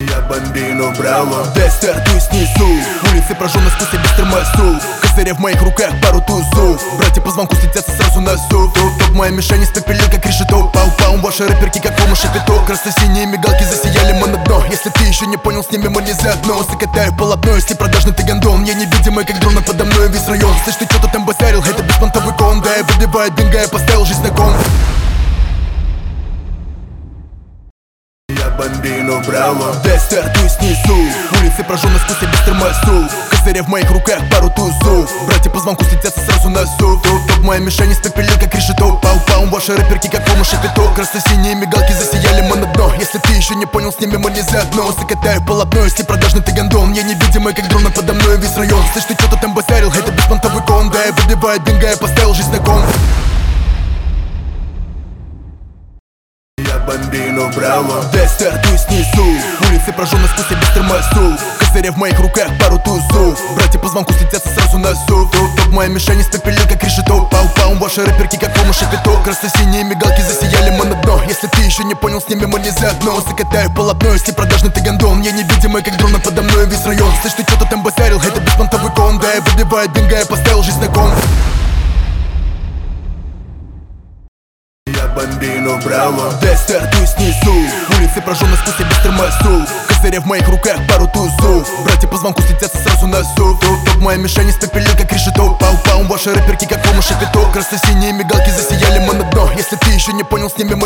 Я бомбину браво, да стартую снизу. Улицы прожжены сквозь без тормозу. Козыря в моих руках, пару тузу. Братья по звонку слетятся сразу на суд. Топ моя мишень испепелил, как решето. Пау-пау, ваши рэперки, как Рома Шапито. Красно-синие мигалки засияли мы на дно. Если ты еще не понял, с ними мы не заодно. Закатаю полотно, если продажный ты гондон. Я невидимый, как дрона подо мной весь район. Слышь, ты что-то там базарил, это беспонтовый кон. Да, я выдеваю бинга, я поставил жизнь на кон. Я бомбину браво, да стартую снизу. Улицы прожжены сквозь без тормозу. Козыря в моих руках, пару тузу. Братья по звонку слетятся сразу на суд. Топ моя мишень испепелил, как решето. Пау-пау, ваши рэперки, как Рома Шапито. Красно-синие мигалки засияли мы на дно. Если ты еще не понял, с ними мы не заодно. Закатаю полотно, если продажный ты гондон. Я невидимый, как дрона подо мной весь район. Слышь, ты что-то там базарил, это беспонтовый кон. Да, я выдеваю бинга, я поставил жизнь на кон. Я бомбину браво, да стартую снизу. Улицы прожжены сквозь без тормозу. Козыря в моих руках, пару тузу. Братья по звонку слетятся сразу на суд. Топ моя мишень испепелил, как решето. Пау-пау, ваши рэперки, как Рома Шапито. Красно-синие мигалки засияли мы на дно. Если ты еще не понял, с ними мы не заодно. Закатаю полотно, если продажный ты гондон. Я невидимый, как дрона подо мной весь район. Слышь, ты что-то там базарил, это беспонтовый кон. Да, я выдеваю бинга, я поставил жизнь на кон. Я бомбину браво, да стартую снизу. Улицы прожжены сквозь без тормозу. Козыря в моих руках, пару тузу. Братья по звонку слетятся сразу на суд. Топ моя мишень испепелил, как решето. Пау-пау, ваши рэперки, как Рома Шапито. Красно-синие мигалки засияли мы на дно. Если ты еще не понял, с ними мы